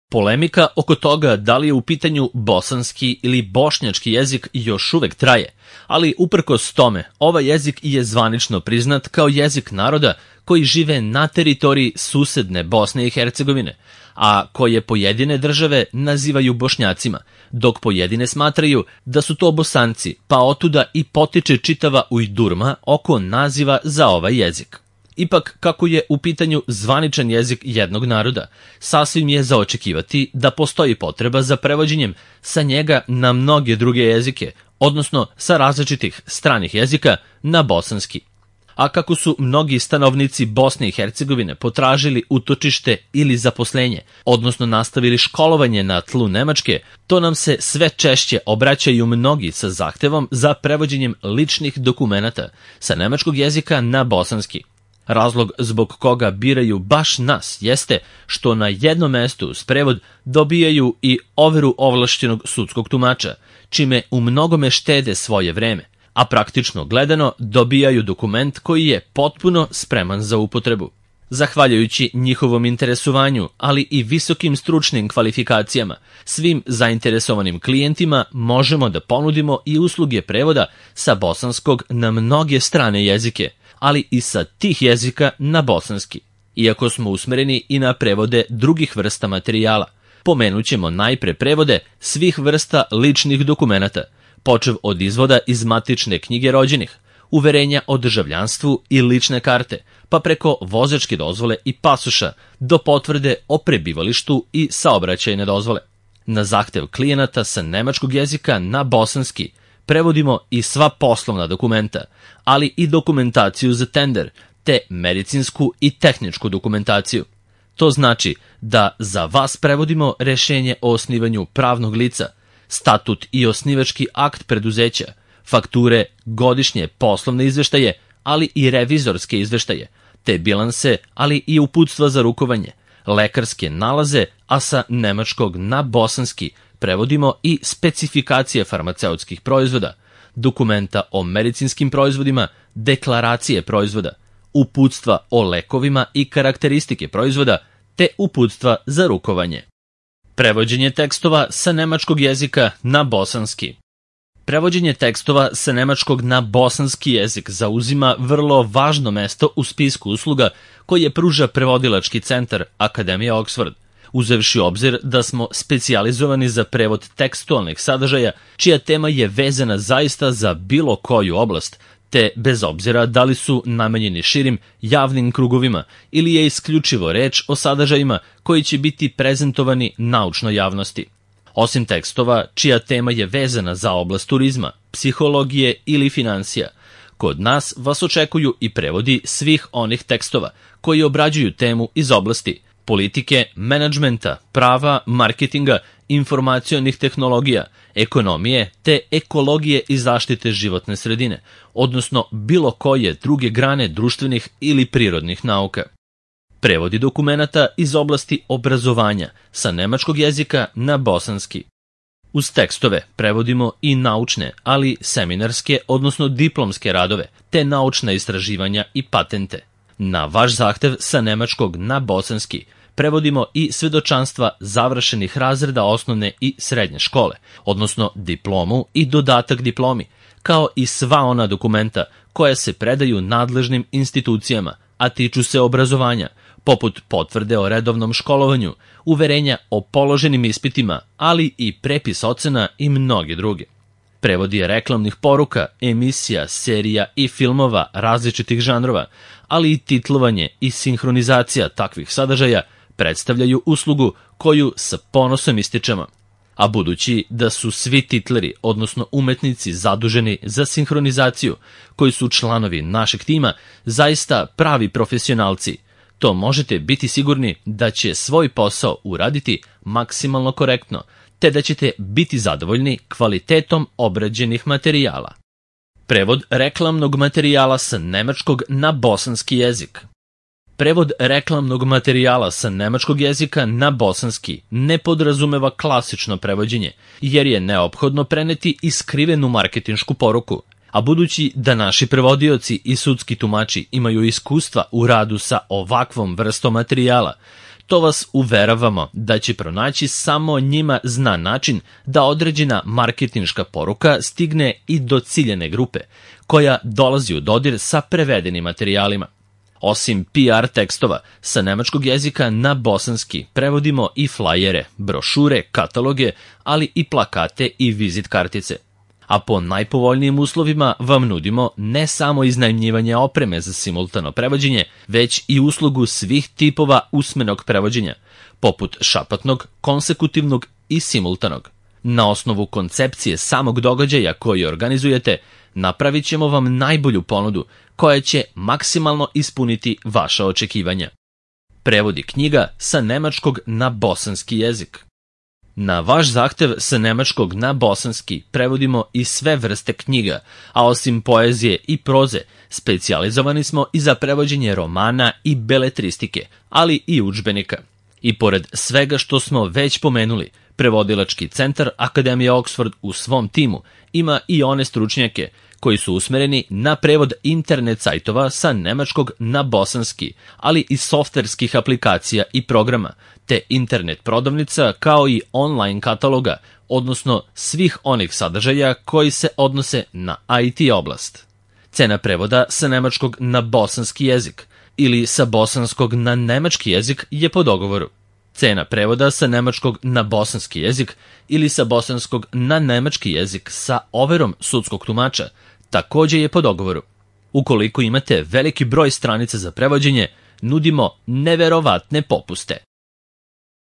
Polemika oko toga da li je u pitanju bosanski ili bošnjački jezik još uvek traje, ali uprkos tome, ovaj jezik je zvanično priznat kao jezik naroda koji žive na teritoriji susedne Bosne i Hercegovine, a koje pojedine države nazivaju Bošnjacima, dok pojedine smatraju da su to Bosanci, pa otuda i potiče čitava ujdurma oko naziva za ovaj jezik. Ipak, kako je u pitanju zvaničan jezik jednog naroda, sasvim je za očekivati da postoji potreba za prevođenjem sa njega na mnoge druge jezike, odnosno sa različitih stranih jezika na bosanski. A kako su mnogi stanovnici Bosne i Hercegovine potražili utočište ili zaposlenje, odnosno nastavili školovanje na tlu Nemačke, to nam se sve češće obraćaju mnogi sa zahtevom za prevođenjem ličnih dokumenata sa nemačkog jezika na bosanski. Razlog zbog koga biraju baš nas jeste što na jednom mestu uz prevod dobijaju i overu ovlašćenog sudskog tumača, čime u mnogome štede svoje vreme, a praktično gledano dobijaju dokument koji je potpuno spreman za upotrebu. Zahvaljujući njihovom interesovanju, ali i visokim stručnim kvalifikacijama, svim zainteresovanim klijentima možemo da ponudimo i usluge prevoda sa bosanskog na mnoge strane jezike, ali i sa tih jezika na bosanski. Iako smo usmereni i na prevode drugih vrsta materijala, pomenut ćemo najpre prevode svih vrsta ličnih dokumenata, počev od izvoda iz matične knjige rođenih, uverenja o državljanstvu i lične karte, pa preko vozačke dozvole i pasoša do potvrde o prebivalištu i saobraćajne dozvole. Na zahtev klijenata sa nemačkog jezika na bosanski prevodimo i sva poslovna dokumenta, ali i dokumentaciju za tender, te medicinsku i tehničku dokumentaciju. To znači da za vas prevodimo rešenje o osnivanju pravnog lica, statut i osnivački akt preduzeća, fakture, godišnje poslovne izveštaje, ali i revizorske izveštaje, te bilanse, ali i uputstva za rukovanje, lekarske nalaze, a sa nemačkog na bosanski prevodimo i specifikacije farmaceutskih proizvoda, dokumenta o medicinskim proizvodima, deklaracije proizvoda, uputstva o lekovima i karakteristike proizvoda, te uputstva za rukovanje. Prevođenje tekstova sa nemačkog jezika na bosanski. Prevođenje tekstova sa nemačkog na bosanski jezik zauzima vrlo važno mesto u spisku usluga koje pruža prevodilački centar Akademija Oxford, uzevši u obzir da smo specijalizovani za prevod tekstualnih sadržaja čija tema je vezana zaista za bilo koju oblast, te bez obzira da li su namenjeni širim javnim krugovima ili je isključivo reč o sadržajima koji će biti prezentovani naučnoj javnosti. Osim tekstova čija tema je vezana za oblast turizma, psihologije ili financija, kod nas vas očekuju i prevodi svih onih tekstova koji obrađuju temu iz oblasti politike, menadžmenta, prava, marketinga, informacionih tehnologija, ekonomije te ekologije i zaštite životne sredine, odnosno bilo koje druge grane društvenih ili prirodnih nauka. Prevodi dokumenata iz oblasti obrazovanja sa nemačkog jezika na bosanski. Uz tekstove prevodimo i naučne, ali seminarske, odnosno diplomske radove, te naučna istraživanja i patente. Na vaš zahtev sa nemačkog na bosanski prevodimo i svedočanstva završenih razreda osnovne i srednje škole, odnosno diplomu i dodatak diplomi, kao i sva ona dokumenta koja se predaju nadležnim institucijama, a tiču se obrazovanja, poput potvrde o redovnom školovanju, uverenja o položenim ispitima, ali i prepis ocena i mnoge druge. Prevodi reklamnih poruka, emisija, serija i filmova različitih žanrova, ali i titlovanje i sinhronizacija takvih sadržaja predstavljaju uslugu koju sa ponosom ističemo. A budući da su svi titleri, odnosno umetnici zaduženi za sinhronizaciju, koji su članovi našeg tima, zaista pravi profesionalci, to možete biti sigurni da će svoj posao uraditi maksimalno korektno, te da ćete biti zadovoljni kvalitetom obrađenih materijala. Prevod reklamnog materijala sa nemačkog na bosanski jezik. Prevod reklamnog materijala sa nemačkog jezika na bosanski ne podrazumeva klasično prevođenje, jer je neophodno preneti i skrivenu marketinšku poruku. A budući da naši prevodioci i sudski tumači imaju iskustva u radu sa ovakvom vrstom materijala, to vas uveravamo da će pronaći samo njima znan način da određena marketinška poruka stigne i do ciljane grupe, koja dolazi u dodir sa prevedenim materijalima. Osim PR tekstova, sa nemačkog jezika na bosanski prevodimo i flajere, brošure, kataloge, ali i plakate i vizit kartice. A po najpovoljnijim uslovima vam nudimo ne samo iznajmljivanje opreme za simultano prevođenje, već i uslugu svih tipova usmenog prevođenja, poput šapatnog, konsekutivnog i simultanog. Na osnovu koncepcije samog događaja koji organizujete, napravit ćemo vam najbolju ponudu koja će maksimalno ispuniti vaša očekivanja. Prevodi knjiga sa nemačkog na bosanski jezik. Na vaš zahtev sa nemačkog na bosanski prevodimo i sve vrste knjiga, a osim poezije i proze, specijalizovani smo i za prevođenje romana i beletristike, ali i udžbenika. I pored svega što smo već pomenuli, Prevodilački centar Akademije Oxford u svom timu ima i one stručnjake koji su usmereni na prevod internet sajtova sa nemačkog na bosanski, ali i softverskih aplikacija i programa, te internet prodavnica kao i online kataloga, odnosno svih onih sadržaja koji se odnose na IT oblast. Cena prevoda sa nemačkog na bosanski jezik ili sa bosanskog na nemački jezik je po dogovoru. Cena prevoda sa nemačkog na bosanski jezik ili sa bosanskog na nemački jezik sa overom sudskog tumača takođe je po dogovoru. Ukoliko imate veliki broj stranica za prevođenje, nudimo neverovatne popuste.